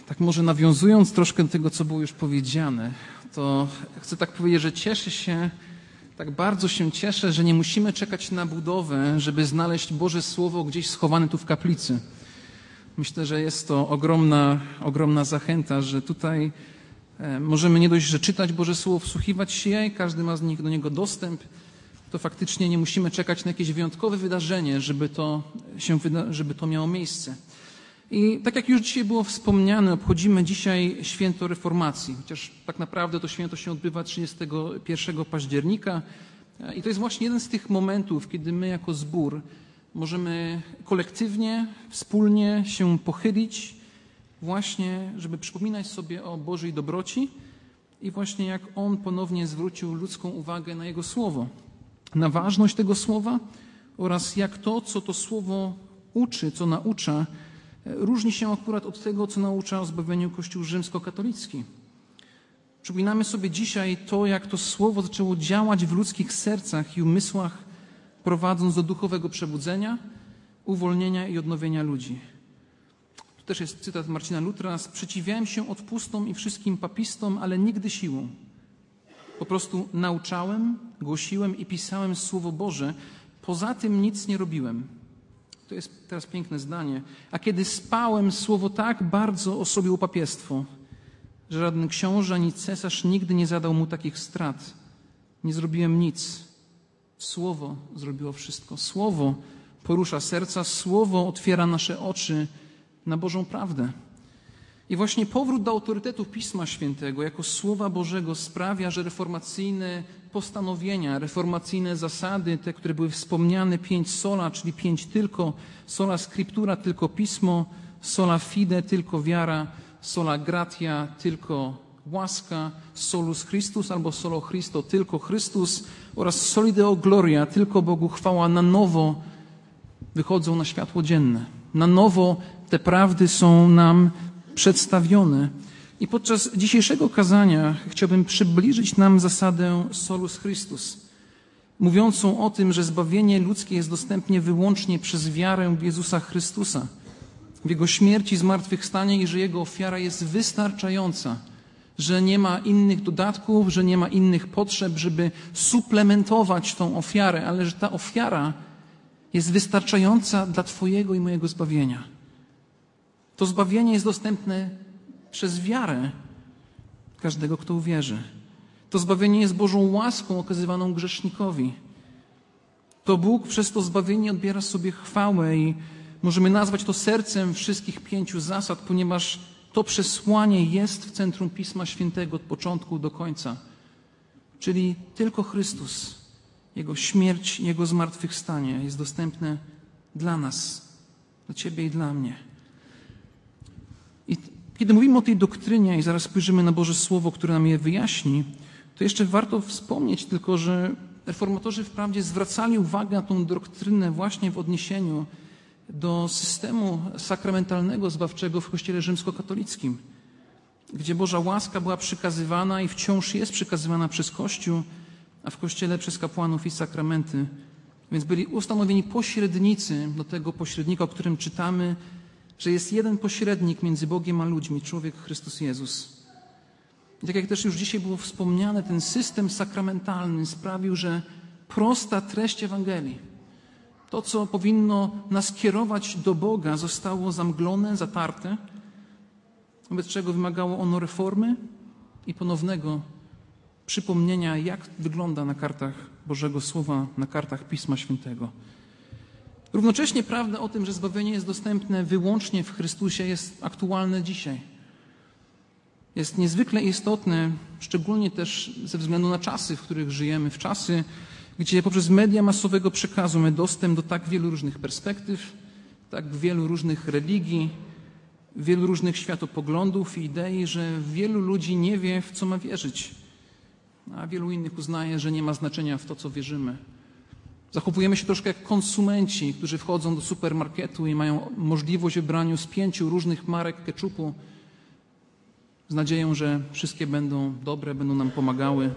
Tak może nawiązując troszkę do tego, co było już powiedziane, to chcę tak powiedzieć, że tak bardzo się cieszę, że nie musimy czekać na budowę, żeby znaleźć Boże Słowo gdzieś schowane tu w kaplicy. Myślę, że jest to ogromna zachęta, że tutaj możemy nie dość, że czytać Boże Słowo, wsłuchiwać się, każdy ma do niego dostęp, to faktycznie nie musimy czekać na jakieś wyjątkowe wydarzenie, żeby to miało miejsce. I tak jak już dzisiaj było wspomniane, obchodzimy dzisiaj święto Reformacji, chociaż tak naprawdę to święto się odbywa 31 października i to jest właśnie jeden z tych momentów, kiedy my jako zbór możemy kolektywnie, wspólnie się pochylić właśnie, żeby przypominać sobie o Bożej dobroci i właśnie jak On ponownie zwrócił ludzką uwagę na Jego Słowo, na ważność tego Słowa oraz jak to, co to Słowo uczy, co naucza, różni się akurat od tego, co naucza o zbawieniu Kościół rzymskokatolicki. Przypominamy sobie dzisiaj to, jak to Słowo zaczęło działać w ludzkich sercach i umysłach, prowadząc do duchowego przebudzenia, uwolnienia i odnowienia ludzi. Tu też jest cytat Marcina Lutra. Sprzeciwiałem się odpustom i wszystkim papistom, ale nigdy siłą. Po prostu nauczałem, głosiłem i pisałem Słowo Boże. Poza tym nic nie robiłem. To jest teraz piękne zdanie. A kiedy spałem, Słowo tak bardzo osłabiło papiestwo, że żaden książę ani cesarz nigdy nie zadał mu takich strat. Nie zrobiłem nic. Słowo zrobiło wszystko. Słowo porusza serca, Słowo otwiera nasze oczy na Bożą prawdę. I właśnie powrót do autorytetu Pisma Świętego jako Słowa Bożego sprawia, że reformacyjne postanowienia, reformacyjne zasady, te, które były wspomniane, 5 sola, czyli 5 tylko, sola scriptura, tylko Pismo, sola fide, tylko wiara, sola gratia, tylko łaska, solus Christus albo solo Christo, tylko Chrystus oraz soli deo gloria, tylko Bogu chwała, na nowo wychodzą na światło dzienne. Na nowo te prawdy są nam przedstawione. I podczas dzisiejszego kazania chciałbym przybliżyć nam zasadę solus Christus, mówiącą o tym, że zbawienie ludzkie jest dostępne wyłącznie przez wiarę w Jezusa Chrystusa, w Jego śmierci, zmartwychwstanie i że Jego ofiara jest wystarczająca, że nie ma innych dodatków, że nie ma innych potrzeb, żeby suplementować tą ofiarę, ale że ta ofiara jest wystarczająca dla Twojego i mojego zbawienia. To zbawienie jest dostępne przez wiarę każdego, kto uwierzy. To zbawienie jest Bożą łaską okazywaną grzesznikowi. To Bóg przez to zbawienie odbiera sobie chwałę i możemy nazwać to sercem wszystkich 5 zasad, ponieważ to przesłanie jest w centrum Pisma Świętego od początku do końca. Czyli tylko Chrystus, Jego śmierć, Jego zmartwychwstanie jest dostępne dla nas, dla Ciebie i dla mnie. I kiedy mówimy o tej doktrynie i zaraz spojrzymy na Boże Słowo, które nam je wyjaśni, to jeszcze warto wspomnieć tylko, że reformatorzy wprawdzie zwracali uwagę na tą doktrynę właśnie w odniesieniu do systemu sakramentalnego zbawczego w Kościele rzymskokatolickim, gdzie Boża łaska była przykazywana i wciąż jest przykazywana przez Kościół, a w Kościele przez kapłanów i sakramenty. Więc byli ustanowieni pośrednicy do tego pośrednika, o którym czytamy, że jest jeden pośrednik między Bogiem a ludźmi, człowiek Chrystus Jezus. I tak jak też już dzisiaj było wspomniane, ten system sakramentalny sprawił, że prosta treść Ewangelii, to, co powinno nas kierować do Boga, zostało zamglone, zatarte, wobec czego wymagało ono reformy i ponownego przypomnienia, jak wygląda na kartach Bożego Słowa, na kartach Pisma Świętego. Równocześnie prawda o tym, że zbawienie jest dostępne wyłącznie w Chrystusie, jest aktualne dzisiaj. Jest niezwykle istotne, szczególnie też ze względu na czasy, w których żyjemy, w czasy, gdzie poprzez media masowego przekazu mamy dostęp do tak wielu różnych perspektyw, tak wielu różnych religii, wielu różnych światopoglądów i idei, że wielu ludzi nie wie, w co ma wierzyć, a wielu innych uznaje, że nie ma znaczenia w to, co wierzymy. Zachowujemy się troszkę jak konsumenci, którzy wchodzą do supermarketu i mają możliwość wybrania z 5 różnych marek keczupu z nadzieją, że wszystkie będą dobre, będą nam pomagały.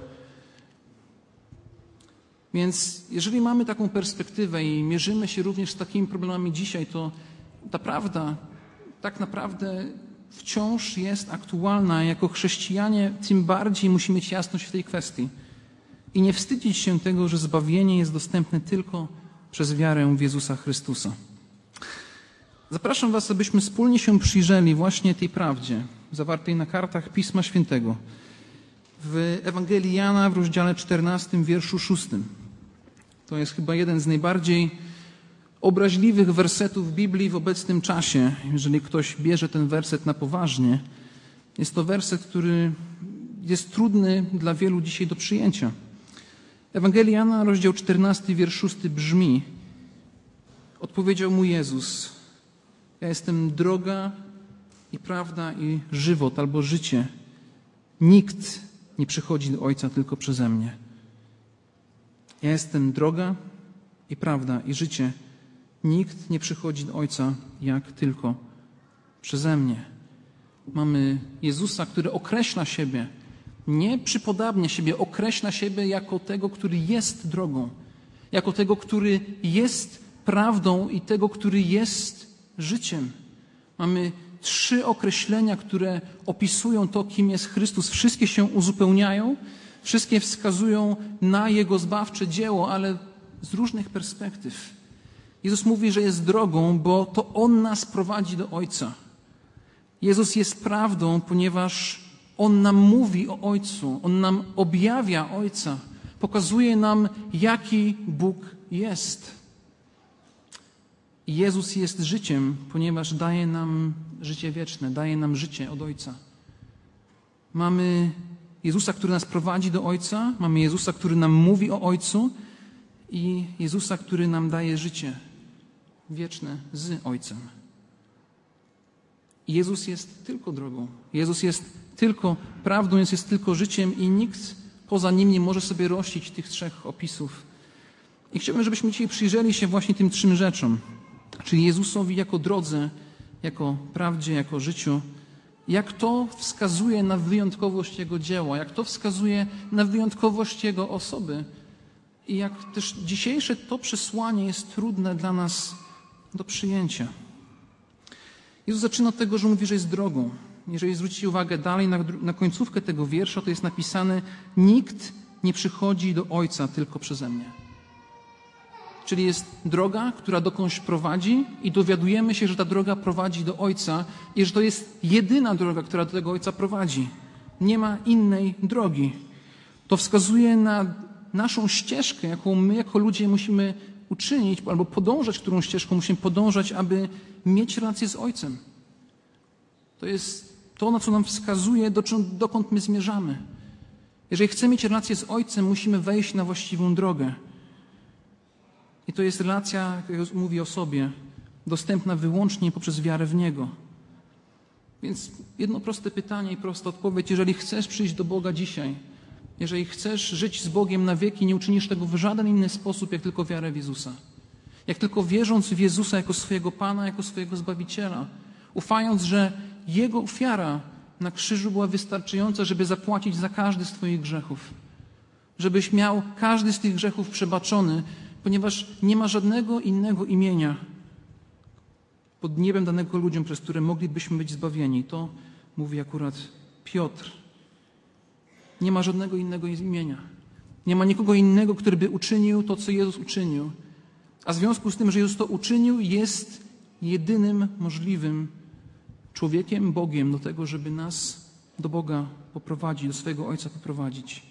Więc jeżeli mamy taką perspektywę i mierzymy się również z takimi problemami dzisiaj, to ta prawda tak naprawdę wciąż jest aktualna. Jako chrześcijanie tym bardziej musimy mieć jasność w tej kwestii i nie wstydzić się tego, że zbawienie jest dostępne tylko przez wiarę w Jezusa Chrystusa. Zapraszam was, abyśmy wspólnie się przyjrzeli właśnie tej prawdzie zawartej na kartach Pisma Świętego w Ewangelii Jana w rozdziale 14, wierszu 6. To jest chyba jeden z najbardziej obraźliwych wersetów Biblii w obecnym czasie. Jeżeli ktoś bierze ten werset na poważnie, jest to werset, który jest trudny dla wielu dzisiaj do przyjęcia. Ewangelia Jana, rozdział 14, wiersz 6 brzmi: odpowiedział mu Jezus: ja jestem droga i prawda i żywot albo życie. Nikt nie przychodzi do Ojca tylko przeze mnie. Ja jestem droga i prawda i życie. Nikt nie przychodzi do Ojca jak tylko przeze mnie. Mamy Jezusa, który określa siebie, nie przypodabnia siebie, określa siebie jako tego, który jest drogą, jako tego, który jest prawdą i tego, który jest życiem. Mamy 3 określenia, które opisują to, kim jest Chrystus. Wszystkie się uzupełniają, wszystkie wskazują na Jego zbawcze dzieło, ale z różnych perspektyw. Jezus mówi, że jest drogą, bo to On nas prowadzi do Ojca. Jezus jest prawdą, ponieważ On nam mówi o Ojcu, On nam objawia Ojca, pokazuje nam, jaki Bóg jest. Jezus jest życiem, ponieważ daje nam życie wieczne, daje nam życie od Ojca. Mamy Jezusa, który nas prowadzi do Ojca, mamy Jezusa, który nam mówi o Ojcu i Jezusa, który nam daje życie wieczne z Ojcem. Jezus jest tylko drogą. Jezus jest tylko prawdą, Jezus jest tylko życiem i nikt poza Nim nie może sobie rościć tych 3 opisów. I chciałbym, żebyśmy dzisiaj przyjrzeli się właśnie tym 3 rzeczom. Czyli Jezusowi jako drodze, jako prawdzie, jako życiu. Jak to wskazuje na wyjątkowość Jego dzieła, jak to wskazuje na wyjątkowość Jego osoby i jak też dzisiejsze to przesłanie jest trudne dla nas do przyjęcia. Jezus zaczyna od tego, że mówi, że jest drogą. Jeżeli zwrócicie uwagę dalej na końcówkę tego wiersza, to jest napisane: nikt nie przychodzi do Ojca tylko przeze mnie. Czyli jest droga, która dokądś prowadzi i dowiadujemy się, że ta droga prowadzi do Ojca i że to jest jedyna droga, która do tego Ojca prowadzi. Nie ma innej drogi. To wskazuje na naszą ścieżkę, jaką my jako ludzie musimy uczynić albo podążać, którą ścieżką musimy podążać, aby mieć relację z Ojcem. To jest to, na co nam wskazuje, dokąd my zmierzamy. Jeżeli chcemy mieć relację z Ojcem, musimy wejść na właściwą drogę. I to jest relacja, jak mówi o sobie, dostępna wyłącznie poprzez wiarę w Niego. Więc jedno proste pytanie i prosta odpowiedź. Jeżeli chcesz przyjść do Boga dzisiaj, jeżeli chcesz żyć z Bogiem na wieki, nie uczynisz tego w żaden inny sposób, jak tylko wiarę w Jezusa. Jak tylko wierząc w Jezusa jako swojego Pana, jako swojego Zbawiciela. Ufając, że Jego ofiara na krzyżu była wystarczająca, żeby zapłacić za każdy z Twoich grzechów. Żebyś miał każdy z tych grzechów przebaczony, ponieważ nie ma żadnego innego imienia pod niebem danego ludziom, przez które moglibyśmy być zbawieni. To mówi akurat Piotr. Nie ma żadnego innego imienia. Nie ma nikogo innego, który by uczynił to, co Jezus uczynił. A w związku z tym, że Jezus to uczynił, jest jedynym możliwym człowiekiem, Bogiem do tego, żeby nas do Boga poprowadzić, do swojego Ojca poprowadzić.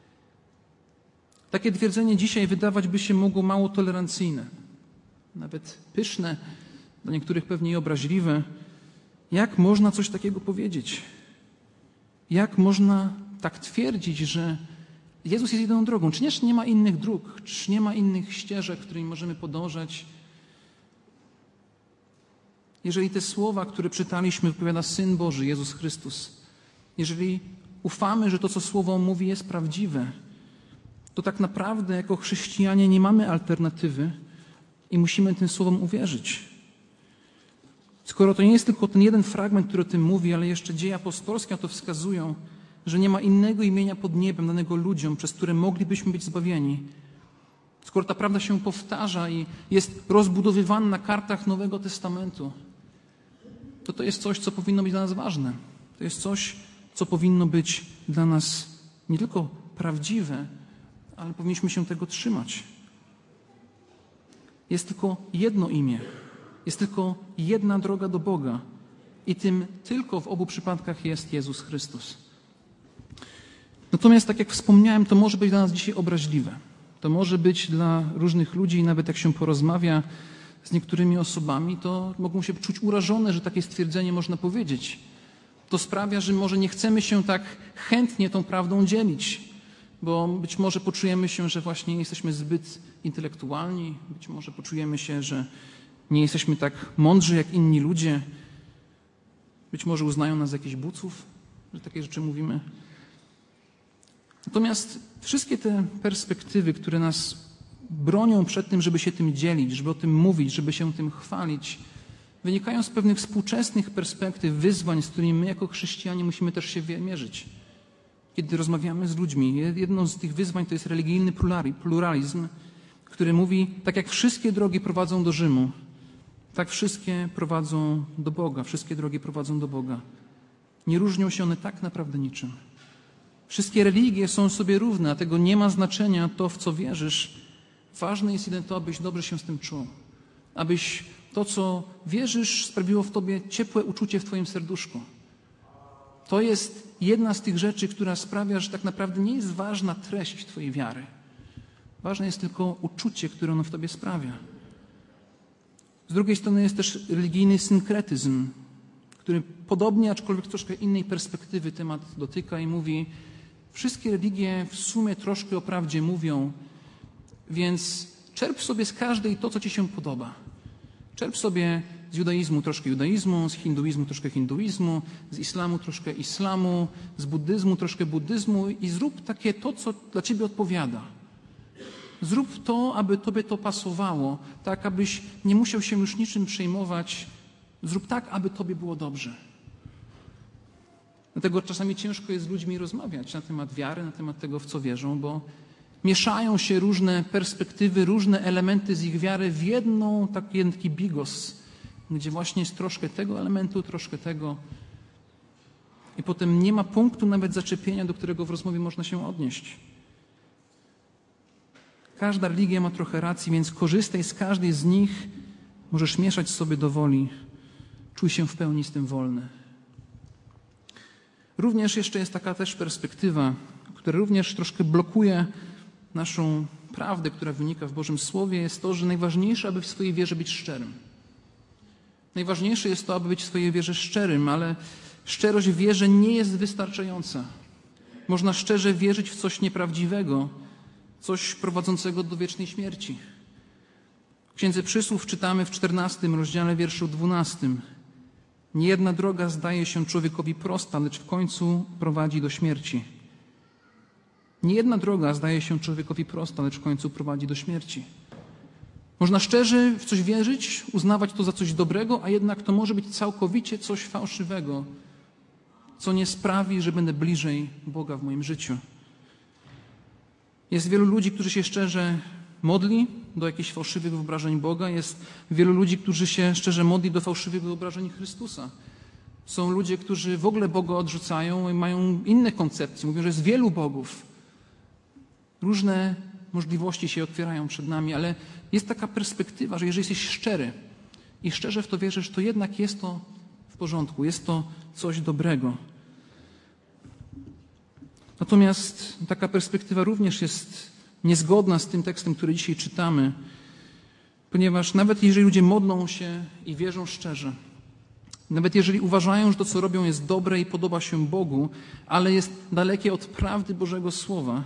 Takie twierdzenie dzisiaj wydawać by się mogło mało tolerancyjne, nawet pyszne, dla niektórych pewnie i obraźliwe. Jak można coś takiego powiedzieć? Jak można tak twierdzić, że Jezus jest jedyną drogą? Czyż nie ma innych dróg? Czy nie ma innych ścieżek, którymi możemy podążać? Jeżeli te słowa, które czytaliśmy, wypowiada Syn Boży, Jezus Chrystus, jeżeli ufamy, że to, co Słowo mówi, jest prawdziwe, to tak naprawdę jako chrześcijanie nie mamy alternatywy i musimy tym słowom uwierzyć. Skoro to nie jest tylko ten jeden fragment, który o tym mówi, ale jeszcze dzieje apostolskie to wskazują, że nie ma innego imienia pod niebem danego ludziom, przez które moglibyśmy być zbawieni. Skoro ta prawda się powtarza i jest rozbudowywana na kartach Nowego Testamentu, to jest coś, co powinno być dla nas ważne. To jest coś, co powinno być dla nas nie tylko prawdziwe, ale powinniśmy się tego trzymać. Jest tylko jedno imię. Jest tylko jedna droga do Boga. I tym tylko w obu przypadkach jest Jezus Chrystus. Natomiast, tak jak wspomniałem, to może być dla nas dzisiaj obraźliwe. To może być dla różnych ludzi, nawet jak się porozmawia z niektórymi osobami, to mogą się czuć urażone, że takie stwierdzenie można powiedzieć. To sprawia, że może nie chcemy się tak chętnie tą prawdą dzielić, bo być może poczujemy się, że właśnie jesteśmy zbyt intelektualni, być może poczujemy się, że nie jesteśmy tak mądrzy jak inni ludzie, być może uznają nas za jakichś buców, że takie rzeczy mówimy. Natomiast wszystkie te perspektywy, które nas bronią przed tym, żeby się tym dzielić, żeby o tym mówić, żeby się tym chwalić, wynikają z pewnych współczesnych perspektyw, wyzwań, z którymi my jako chrześcijanie musimy też się mierzyć. Kiedy rozmawiamy z ludźmi, jedną z tych wyzwań to jest religijny pluralizm, który mówi, tak jak wszystkie drogi prowadzą do Rzymu, tak wszystkie prowadzą do Boga, wszystkie drogi prowadzą do Boga. Nie różnią się one tak naprawdę niczym. Wszystkie religie są sobie równe, dlatego nie ma znaczenia to, w co wierzysz. Ważne jest jedynie to, abyś dobrze się z tym czuł. Abyś to, co wierzysz, sprawiło w tobie ciepłe uczucie w twoim serduszku. To jest jedna z tych rzeczy, która sprawia, że tak naprawdę nie jest ważna treść twojej wiary. Ważne jest tylko uczucie, które ono w tobie sprawia. Z drugiej strony jest też religijny synkretyzm, który podobnie, aczkolwiek troszkę innej perspektywy temat dotyka i mówi, wszystkie religie w sumie troszkę o prawdzie mówią, więc czerp sobie z każdej to, co ci się podoba. Czerp sobie z judaizmu troszkę judaizmu, z hinduizmu troszkę hinduizmu, z islamu troszkę islamu, z buddyzmu troszkę buddyzmu i zrób takie to, co dla ciebie odpowiada. Zrób to, aby tobie to pasowało, tak abyś nie musiał się już niczym przejmować. Zrób tak, aby tobie było dobrze. Dlatego czasami ciężko jest z ludźmi rozmawiać na temat wiary, na temat tego, w co wierzą, bo mieszają się różne perspektywy, różne elementy z ich wiary w taki bigos, gdzie właśnie jest troszkę tego elementu, troszkę tego. I potem nie ma punktu nawet zaczepienia, do którego w rozmowie można się odnieść. Każda religia ma trochę racji, więc korzystaj z każdej z nich. Możesz mieszać sobie do woli. Czuj się w pełni z tym wolny. Również jeszcze jest taka też perspektywa, która również troszkę blokuje naszą prawdę, która wynika w Bożym Słowie, jest to, że najważniejsze, aby w swojej wierze być szczerym. Najważniejsze jest to, aby być w swojej wierze szczerym, ale szczerość w wierze nie jest wystarczająca. Można szczerze wierzyć w coś nieprawdziwego, coś prowadzącego do wiecznej śmierci. W Księdze Przysłów czytamy w 14 rozdziale, wierszu 12. Niejedna droga zdaje się człowiekowi prosta, lecz w końcu prowadzi do śmierci. Niejedna droga zdaje się człowiekowi prosta, lecz w końcu prowadzi do śmierci. Można szczerze w coś wierzyć, uznawać to za coś dobrego, a jednak to może być całkowicie coś fałszywego, co nie sprawi, że będę bliżej Boga w moim życiu. Jest wielu ludzi, którzy się szczerze modli do jakichś fałszywych wyobrażeń Boga. Jest wielu ludzi, którzy się szczerze modli do fałszywych wyobrażeń Chrystusa. Są ludzie, którzy w ogóle Boga odrzucają i mają inne koncepcje. Mówią, że jest wielu bogów. Różne możliwości się otwierają przed nami, ale jest taka perspektywa, że jeżeli jesteś szczery i szczerze w to wierzysz, to jednak jest to w porządku, jest to coś dobrego. Natomiast taka perspektywa również jest niezgodna z tym tekstem, który dzisiaj czytamy, ponieważ nawet jeżeli ludzie modlą się i wierzą szczerze, nawet jeżeli uważają, że to, co robią, jest dobre i podoba się Bogu, ale jest dalekie od prawdy Bożego Słowa,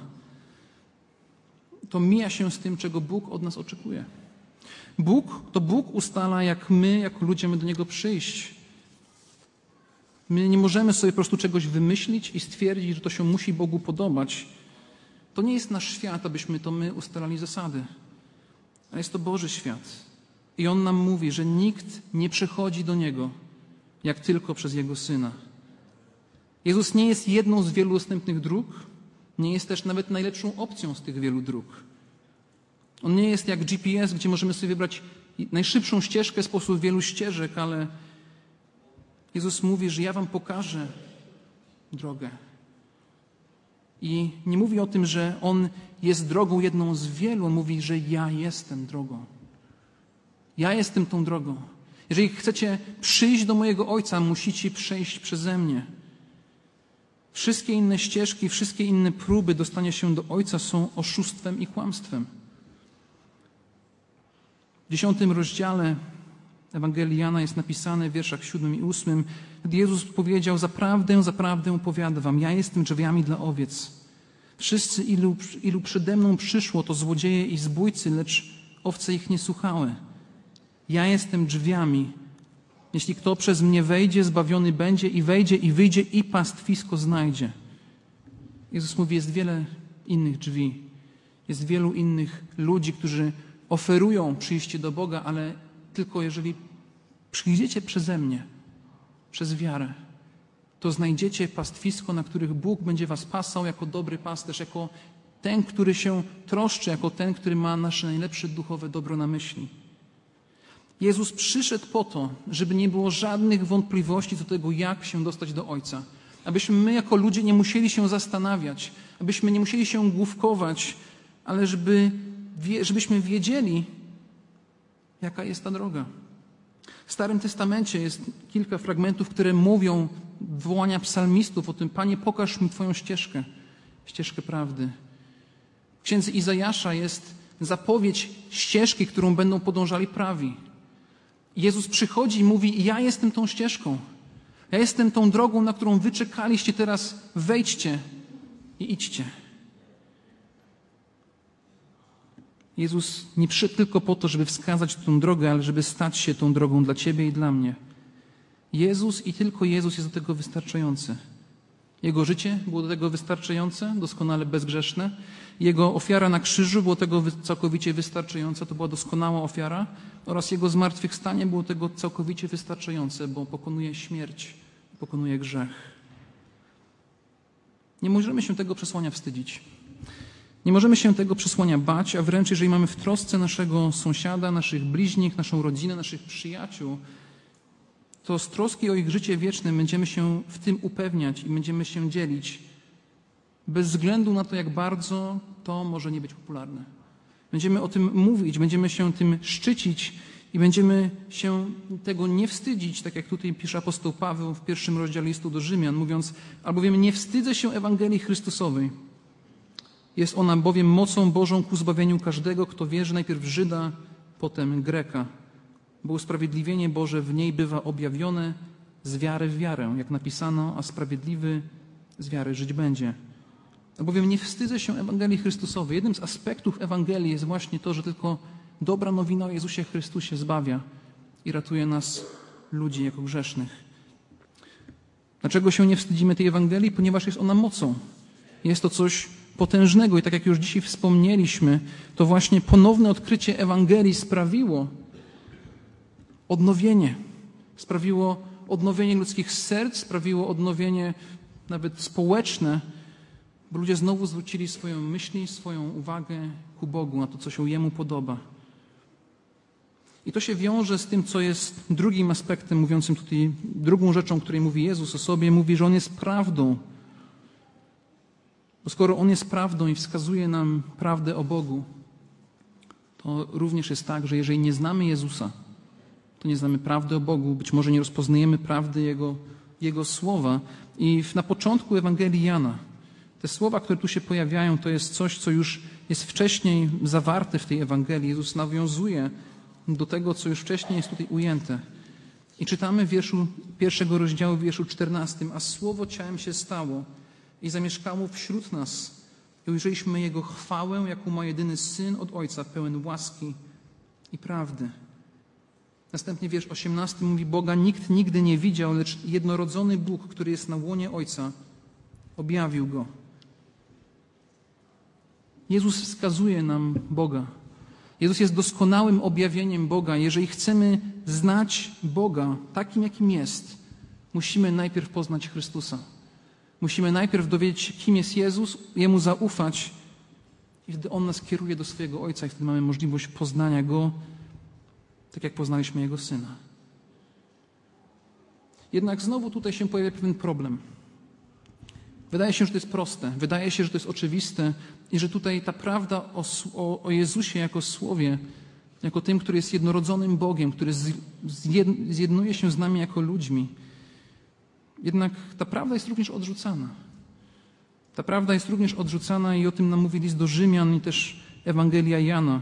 to mija się z tym, czego Bóg od nas oczekuje. Bóg ustala, jak my, jako ludzie, mamy do Niego przyjść. My nie możemy sobie po prostu czegoś wymyślić i stwierdzić, że to się musi Bogu podobać. To nie jest nasz świat, abyśmy to my ustalali zasady. A jest to Boży świat. I On nam mówi, że nikt nie przychodzi do Niego, jak tylko przez Jego Syna. Jezus nie jest jedną z wielu dostępnych dróg, nie jest też nawet najlepszą opcją z tych wielu dróg. On nie jest jak GPS, gdzie możemy sobie wybrać najszybszą ścieżkę spośród wielu ścieżek, ale Jezus mówi, że ja wam pokażę drogę. I nie mówi o tym, że On jest drogą jedną z wielu. On mówi, że ja jestem drogą. Ja jestem tą drogą. Jeżeli chcecie przyjść do mojego Ojca, musicie przejść przeze mnie. Wszystkie inne ścieżki, wszystkie inne próby dostania się do Ojca są oszustwem i kłamstwem. W 10 rozdziale Ewangelii Jana jest napisane w wierszach 7 i 8, gdy Jezus powiedział: zaprawdę, zaprawdę powiadam wam, ja jestem drzwiami dla owiec. Wszyscy, ilu przede mną przyszło, to złodzieje i zbójcy, lecz owce ich nie słuchały. Ja jestem drzwiami. Jeśli kto przez mnie wejdzie, zbawiony będzie i wejdzie i wyjdzie i pastwisko znajdzie. Jezus mówi, jest wiele innych drzwi. Jest wielu innych ludzi, którzy oferują przyjście do Boga, ale tylko jeżeli przyjdziecie przeze mnie, przez wiarę, to znajdziecie pastwisko, na których Bóg będzie was pasał jako dobry pasterz, jako ten, który się troszczy, jako ten, który ma nasze najlepsze duchowe dobro na myśli. Jezus przyszedł po to, żeby nie było żadnych wątpliwości do tego, jak się dostać do Ojca. Abyśmy my jako ludzie nie musieli się zastanawiać, abyśmy nie musieli się główkować, ale żebyśmy wiedzieli, jaka jest ta droga. W Starym Testamencie jest kilka fragmentów, które mówią wołania psalmistów o tym: Panie, pokaż mi Twoją ścieżkę, ścieżkę prawdy. W księdze Izajasza jest zapowiedź ścieżki, którą będą podążali prawi. Jezus przychodzi i mówi: ja jestem tą ścieżką. Ja jestem tą drogą, na którą wy czekaliście, teraz wejdźcie i idźcie. Jezus nie przyszedł tylko po to, żeby wskazać tę drogę, ale żeby stać się tą drogą dla ciebie i dla mnie. Jezus i tylko Jezus jest do tego wystarczający. Jego życie było do tego wystarczające, doskonale bezgrzeszne. Jego ofiara na krzyżu było tego całkowicie wystarczająca, to była doskonała ofiara. Oraz Jego zmartwychwstanie było tego całkowicie wystarczające, bo pokonuje śmierć, pokonuje grzech. Nie możemy się tego przesłania wstydzić. Nie możemy się tego przesłania bać, a wręcz jeżeli mamy w trosce naszego sąsiada, naszych bliźnich, naszą rodzinę, naszych przyjaciół, to z troski o ich życie wieczne będziemy się w tym upewniać i będziemy się dzielić bez względu na to, jak bardzo to może nie być popularne. Będziemy o tym mówić, będziemy się tym szczycić i będziemy się tego nie wstydzić, tak jak tutaj pisze apostoł Paweł w 1 rozdziale listu do Rzymian, mówiąc: albowiem nie wstydzę się Ewangelii Chrystusowej. Jest ona bowiem mocą Bożą ku zbawieniu każdego, kto wierzy, najpierw Żyda, potem Greka. Bo usprawiedliwienie Boże w niej bywa objawione z wiary w wiarę, jak napisano, a sprawiedliwy z wiary żyć będzie. Albowiem nie wstydzę się Ewangelii Chrystusowej. Jednym z aspektów Ewangelii jest właśnie to, że tylko dobra nowina o Jezusie Chrystusie zbawia i ratuje nas, ludzi, jako grzesznych. Dlaczego się nie wstydzimy tej Ewangelii? Ponieważ jest ona mocą. Jest to coś potężnego i tak jak już dzisiaj wspomnieliśmy, to właśnie ponowne odkrycie Ewangelii sprawiło odnowienie ludzkich serc, sprawiło odnowienie nawet społeczne, bo ludzie znowu zwrócili swoją myśl, swoją uwagę ku Bogu, na to, co się Jemu podoba. I to się wiąże z tym, co jest drugim aspektem, mówiącym tutaj, drugą rzeczą, której mówi Jezus o sobie, mówi, że On jest prawdą. Bo skoro On jest prawdą i wskazuje nam prawdę o Bogu, to również jest tak, że jeżeli nie znamy Jezusa, to nie znamy prawdy o Bogu, być może nie rozpoznajemy prawdy Jego słowa. I na początku Ewangelii Jana te słowa, które tu się pojawiają, to jest coś, co już jest wcześniej zawarte w tej Ewangelii. Jezus nawiązuje do tego, co już wcześniej jest tutaj ujęte. I czytamy w wierszu 1 rozdziału, w wierszu 14. A Słowo ciałem się stało i zamieszkało wśród nas. I ujrzeliśmy Jego chwałę, jaką ma jedyny Syn od Ojca, pełen łaski i prawdy. Następnie wiersz 18 mówi: Boga nikt nigdy nie widział, lecz jednorodzony Bóg, który jest na łonie Ojca, objawił Go. Jezus wskazuje nam Boga. Jezus jest doskonałym objawieniem Boga. Jeżeli chcemy znać Boga takim, jakim jest, musimy najpierw poznać Chrystusa. Musimy najpierw dowiedzieć się, kim jest Jezus, Jemu zaufać i wtedy On nas kieruje do swojego Ojca i wtedy mamy możliwość poznania Go, tak jak poznaliśmy Jego Syna. Jednak znowu tutaj się pojawia pewien problem. Wydaje się, że to jest proste, wydaje się, że to jest oczywiste i że tutaj ta prawda o Jezusie jako Słowie, jako tym, który jest jednorodzonym Bogiem, który zjednuje się z nami jako ludźmi. Jednak ta prawda jest również odrzucana. Ta prawda jest również odrzucana i o tym nam mówi list do Rzymian i też Ewangelia Jana.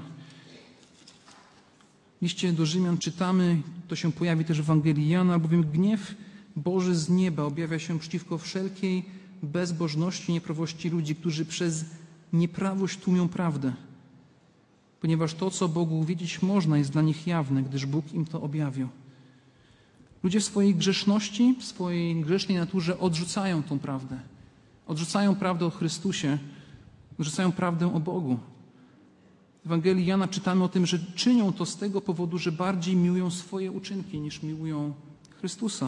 W liście do Rzymian czytamy, to się pojawi też w Ewangelii Jana, bowiem gniew Boży z nieba objawia się przeciwko wszelkiej bezbożności i nieprawości ludzi, którzy przez nieprawość tłumią prawdę. Ponieważ to, co Bogu wiedzieć można, jest dla nich jawne, gdyż Bóg im to objawił. Ludzie w swojej grzeszności, w swojej grzesznej naturze odrzucają tą prawdę. Odrzucają prawdę o Chrystusie, odrzucają prawdę o Bogu. W Ewangelii Jana czytamy o tym, że czynią to z tego powodu, że bardziej miłują swoje uczynki niż miłują Chrystusa.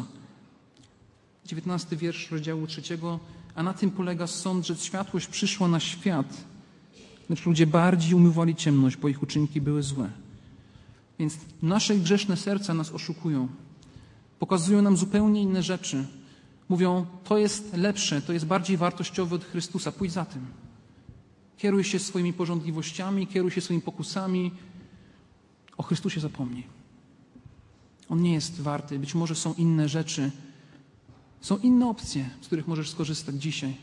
19 wiersz rozdziału 3. A na tym polega sąd, że światłość przyszła na świat, lecz ludzie bardziej umiłowali ciemność, bo ich uczynki były złe. Więc nasze grzeszne serca nas oszukują. Pokazują nam zupełnie inne rzeczy. Mówią, to jest lepsze, to jest bardziej wartościowe od Chrystusa, pójdź za tym. Kieruj się swoimi pożądliwościami, kieruj się swoimi pokusami. O Chrystusie zapomnij. On nie jest warty. Być może są inne rzeczy. Są inne opcje, z których możesz skorzystać dzisiaj.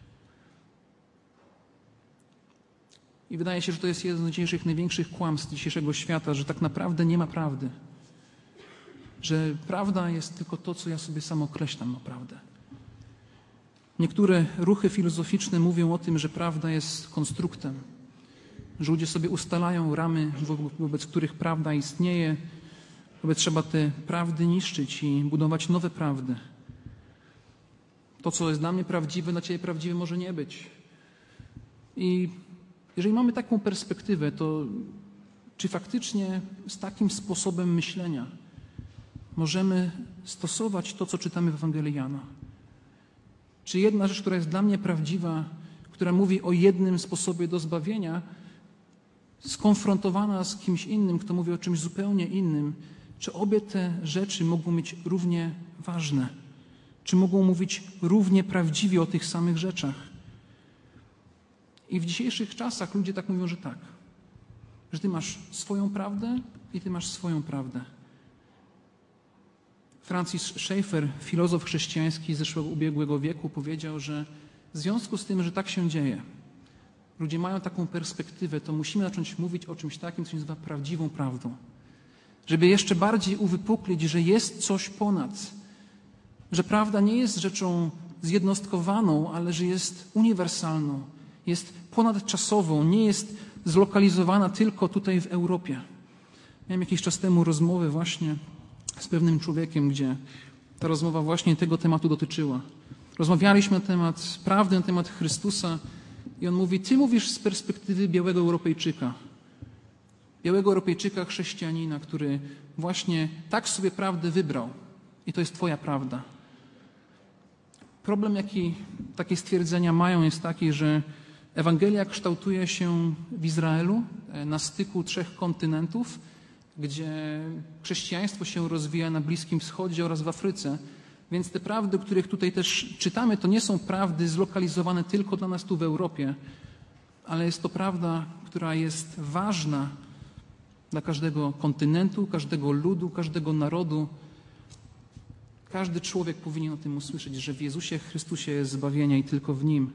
I wydaje się, że to jest jedno z dzisiejszych największych kłamstw dzisiejszego świata, że tak naprawdę nie ma prawdy. Że prawda jest tylko to, co ja sobie sam określam o prawdę. Niektóre ruchy filozoficzne mówią o tym, że prawda jest konstruktem, że ludzie sobie ustalają ramy, wobec których prawda istnieje, wobec trzeba te prawdy niszczyć i budować nowe prawdy. To, co jest dla mnie prawdziwe, dla Ciebie prawdziwe może nie być. I jeżeli mamy taką perspektywę, to czy faktycznie z takim sposobem myślenia możemy stosować to, co czytamy w Ewangelii Jana? Czy jedna rzecz, która jest dla mnie prawdziwa, która mówi o jednym sposobie do zbawienia, skonfrontowana z kimś innym, kto mówi o czymś zupełnie innym, czy obie te rzeczy mogą być równie ważne? Czy mogą mówić równie prawdziwie o tych samych rzeczach? I w dzisiejszych czasach ludzie tak mówią, że tak. Że ty masz swoją prawdę i ty masz swoją prawdę. Francis Schaeffer, filozof chrześcijański z ubiegłego wieku, powiedział, że w związku z tym, że tak się dzieje, ludzie mają taką perspektywę, to musimy zacząć mówić o czymś takim, co się nazywa prawdziwą prawdą. Żeby jeszcze bardziej uwypuklić, że jest coś ponad. Że prawda nie jest rzeczą zjednostkowaną, ale że jest uniwersalną, jest ponadczasową, nie jest zlokalizowana tylko tutaj w Europie. Miałem jakiś czas temu rozmowę właśnie z pewnym człowiekiem, gdzie ta rozmowa właśnie tego tematu dotyczyła. Rozmawialiśmy na temat prawdy, na temat Chrystusa i on mówi, ty mówisz z perspektywy białego Europejczyka. Białego Europejczyka, chrześcijanina, który właśnie tak sobie prawdę wybrał. I to jest twoja prawda. Problem, jaki takie stwierdzenia mają, jest taki, że Ewangelia kształtuje się w Izraelu, na styku 3 kontynentów, gdzie chrześcijaństwo się rozwija na Bliskim Wschodzie oraz w Afryce. Więc te prawdy, o których tutaj też czytamy, to nie są prawdy zlokalizowane tylko dla nas tu w Europie, ale jest to prawda, która jest ważna dla każdego kontynentu, każdego ludu, każdego narodu. Każdy człowiek powinien o tym usłyszeć, że w Jezusie Chrystusie jest zbawienie i tylko w Nim.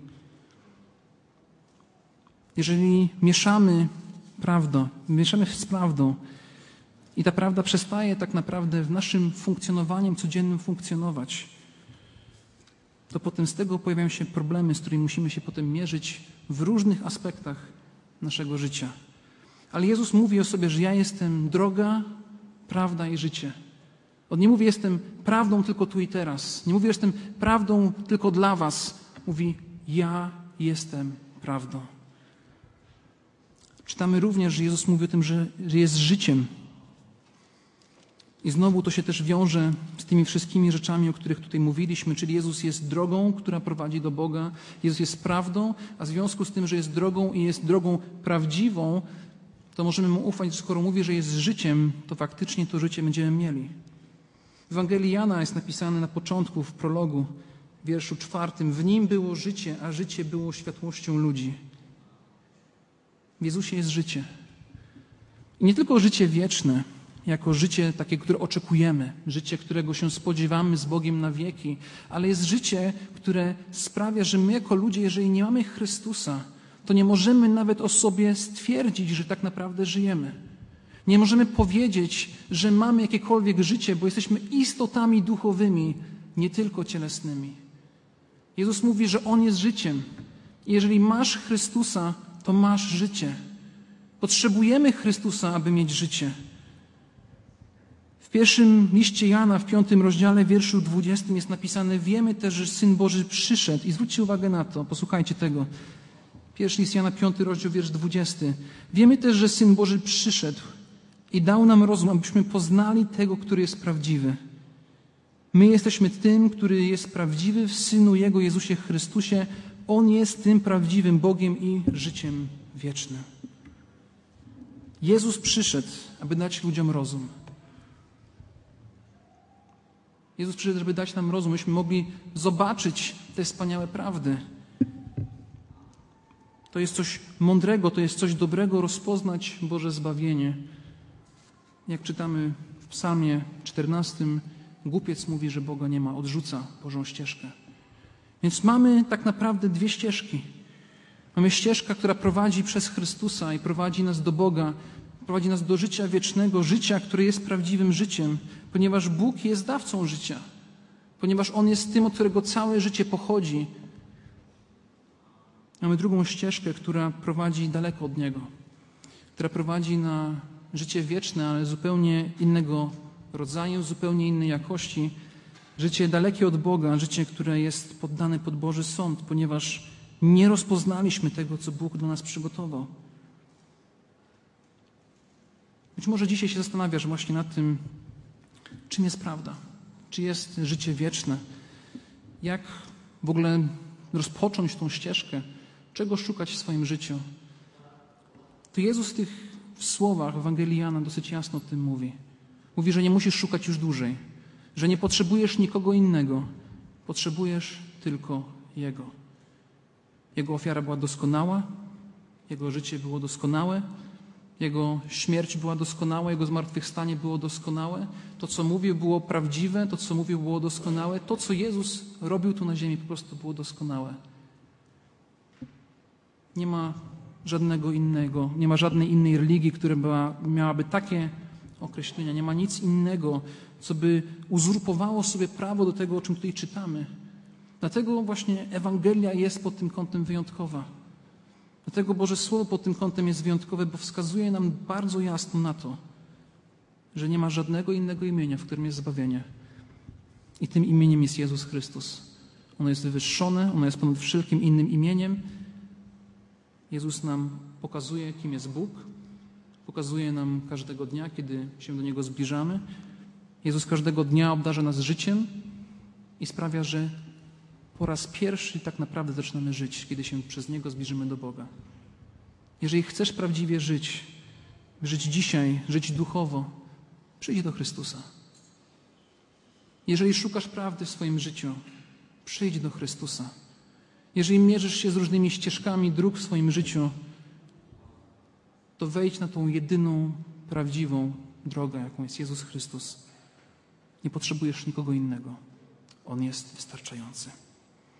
Jeżeli mieszamy z prawdą i ta prawda przestaje tak naprawdę w naszym funkcjonowaniu codziennym funkcjonować, to potem z tego pojawiają się problemy, z którymi musimy się potem mierzyć w różnych aspektach naszego życia. Ale Jezus mówi o sobie, że ja jestem droga, prawda i życie. On nie mówi, jestem prawdą tylko tu i teraz. Nie mówi, jestem prawdą tylko dla was. Mówi, ja jestem prawdą. Czytamy również, że Jezus mówi o tym, że jest życiem. I znowu to się też wiąże z tymi wszystkimi rzeczami, o których tutaj mówiliśmy, czyli Jezus jest drogą, która prowadzi do Boga. Jezus jest prawdą, a w związku z tym, że jest drogą i jest drogą prawdziwą, to możemy Mu ufać, skoro mówi, że jest życiem, to faktycznie to życie będziemy mieli. W Ewangelii Jana jest napisane na początku, w prologu, w wierszu 4. W Nim było życie, a życie było światłością ludzi. W Jezusie jest życie. I nie tylko życie wieczne, jako życie takie, które oczekujemy, życie, którego się spodziewamy z Bogiem na wieki, ale jest życie, które sprawia, że my jako ludzie, jeżeli nie mamy Chrystusa, to nie możemy nawet o sobie stwierdzić, że tak naprawdę żyjemy. Nie możemy powiedzieć, że mamy jakiekolwiek życie, bo jesteśmy istotami duchowymi, nie tylko cielesnymi. Jezus mówi, że On jest życiem. I jeżeli masz Chrystusa, to masz życie. Potrzebujemy Chrystusa, aby mieć życie. W pierwszym liście Jana, w 5 rozdziale, wierszu 20 jest napisane: wiemy też, że Syn Boży przyszedł. I zwróćcie uwagę na to, posłuchajcie tego. Pierwszy list Jana, 5 rozdział, wiersz 20. Wiemy też, że Syn Boży przyszedł i dał nam rozum, abyśmy poznali tego, który jest prawdziwy. My jesteśmy tym, który jest prawdziwy w Synu Jego, Jezusie Chrystusie. On jest tym prawdziwym Bogiem i życiem wiecznym. Jezus przyszedł, aby dać ludziom rozum. Jezus przyszedł, żeby dać nam rozum, byśmy mogli zobaczyć te wspaniałe prawdy. To jest coś mądrego, to jest coś dobrego, rozpoznać Boże zbawienie. Jak czytamy w Psalmie 14, głupiec mówi, że Boga nie ma, odrzuca Bożą ścieżkę. Więc mamy tak naprawdę dwie ścieżki. Mamy ścieżkę, która prowadzi przez Chrystusa i prowadzi nas do Boga, prowadzi nas do życia wiecznego, życia, które jest prawdziwym życiem, ponieważ Bóg jest dawcą życia, ponieważ On jest tym, od którego całe życie pochodzi. Mamy drugą ścieżkę, która prowadzi daleko od Niego, która prowadzi na życie wieczne, ale zupełnie innego rodzaju, zupełnie innej jakości. Życie dalekie od Boga, życie, które jest poddane pod Boży sąd, ponieważ nie rozpoznaliśmy tego, co Bóg dla nas przygotował. Być może dzisiaj się zastanawiasz właśnie nad tym, czym jest prawda, czy jest życie wieczne, jak w ogóle rozpocząć tą ścieżkę, czego szukać w swoim życiu. To Jezus w tych słowach Ewangelii Jana dosyć jasno o tym mówi. Mówi, że nie musisz szukać już dłużej, że nie potrzebujesz nikogo innego, potrzebujesz tylko Jego. Jego ofiara była doskonała, Jego życie było doskonałe, Jego śmierć była doskonała, Jego zmartwychwstanie było doskonałe. To, co mówił, było prawdziwe, to, co mówił, było doskonałe. To, co Jezus robił tu na ziemi, po prostu było doskonałe. Nie ma żadnego innego, nie ma żadnej innej religii, która miałaby takie określenia. Nie ma nic innego, co by uzurpowało sobie prawo do tego, o czym tutaj czytamy. Dlatego właśnie Ewangelia jest pod tym kątem wyjątkowa. Dlatego Boże Słowo pod tym kątem jest wyjątkowe, bo wskazuje nam bardzo jasno na to, że nie ma żadnego innego imienia, w którym jest zbawienie. I tym imieniem jest Jezus Chrystus. Ono jest wywyższone, ono jest ponad wszelkim innym imieniem. Jezus nam pokazuje, kim jest Bóg. Pokazuje nam każdego dnia, kiedy się do Niego zbliżamy. Jezus każdego dnia obdarza nas życiem i sprawia, że po raz pierwszy tak naprawdę zaczynamy żyć, kiedy się przez Niego zbliżymy do Boga. Jeżeli chcesz prawdziwie żyć dzisiaj, żyć duchowo, przyjdź do Chrystusa. Jeżeli szukasz prawdy w swoim życiu, przyjdź do Chrystusa. Jeżeli mierzysz się z różnymi ścieżkami dróg w swoim życiu, to wejdź na tą jedyną, prawdziwą drogę, jaką jest Jezus Chrystus. Nie potrzebujesz nikogo innego. On jest wystarczający.